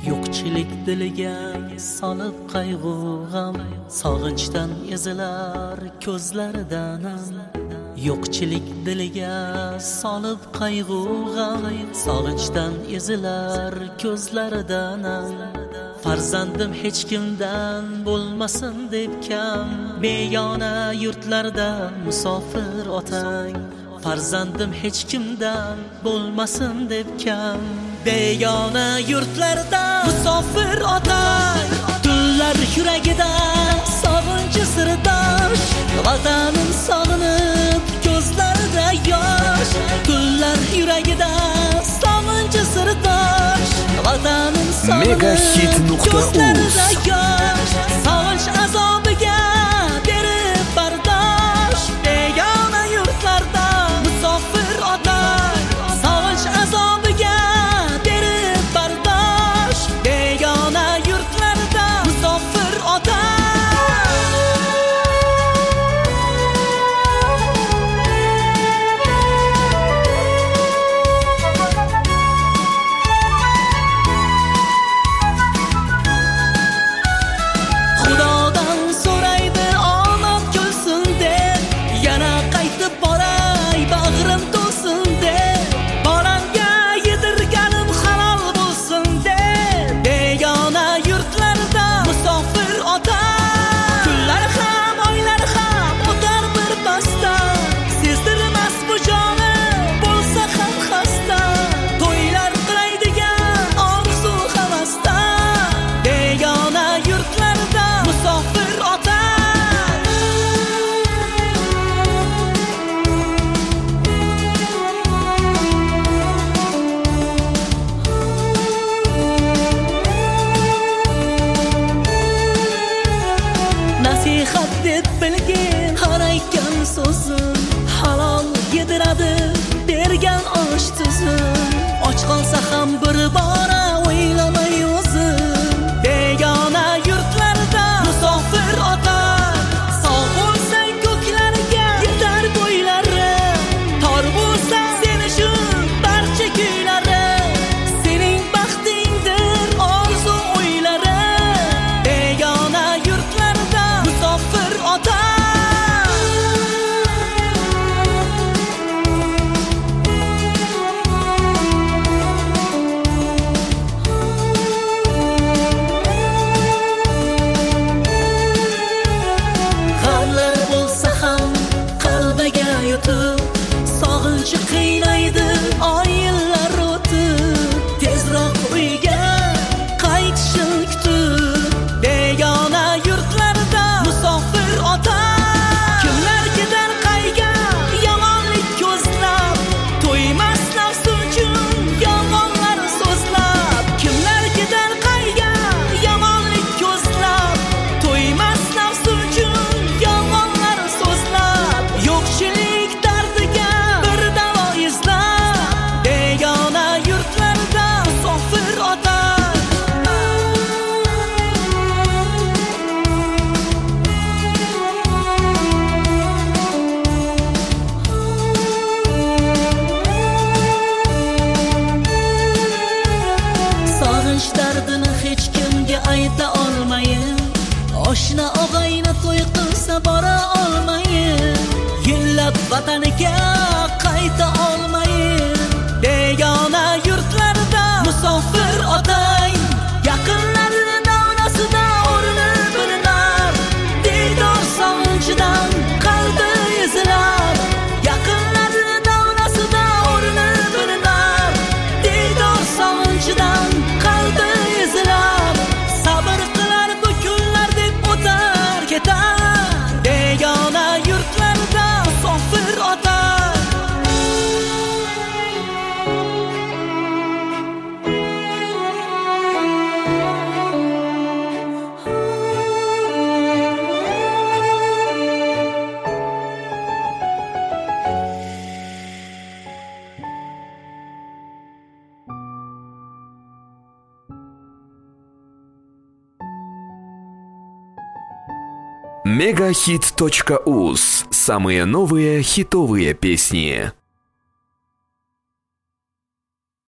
yo'qchilik diliga solib qayg'u g'am, sog'inchdan ezilar ko'zlaridan ham. Yo'qchilik diliga solib qayg'u g'am, sog'inchdan ezilar ko'zlaridan ham. Farzandim hech kimdan bo'lmasin deb kam, begona yurtlarda musofir otang. Farzandim hech kimdan bo'lmasin deb kam, begona yurtlarda musofir otang. Tunlar yuragida sog'inchi sirdosh, vatanim sog'inib ko'zlarida yosh. Tunlar yuragida sog'inchi sirdosh, vatanim sog'inib ko'zlarida yosh. Sog'inch azobiga berib bardosh, begona yurtlarda musofir otang. Sog'inch azobiga berib bardosh, begona yurtlarda musofir otang. Nasihat deb bilgin har aytgan so'zim, halol yediradi bergan osh tuzim. Och qolsa ham bir bora o'ylamay o'zim, begona yurtlarda musofir otang. Sog' bo'lsang ko'klarga yetar bo'ylarim, tor bo'lsa sen uchun barcha kuylarim. Sening baxtingdir orzu o'ylarim, begona yurtlarda musofir otang. G'amlar bo'lsa ham qalbiga yutib, sog'inchi qiynaydi oylar o'tib. Tezroq uyga qaytishim kutib, begona yurtlarda musofir otang. Kimlar ketar qayga yomonlik ko'zlab, to'ymas nafsi uchun yomonlar so'zlab. Kimlar ketar qayga yomonlik ko'zlab, to'ymas nafsi uchun yomonlar so'zlab. Yo'qchilik dardiga bir davo izlab, begona yurtlarda musofir otang. Sog'inch dardini hech kimga ayta olmayin, oshna og'ayni to'y qilsa bora olmayin. Yillab vataniga qayta olmayin, begona yurtlarda musofir otang. Yaqinlarni davlasida o'rni bilinar, diydor sog'inchidan qalbi ezilar. Yaqinlarni davlasida o'rni bilinar, diydor sog'inchidan qalbi ezilar. Sabr qilar bu kunlar deb o'tar ketar, begona yurtlarda musofir otang. Megahit.uz. Самые новые хитовые песни.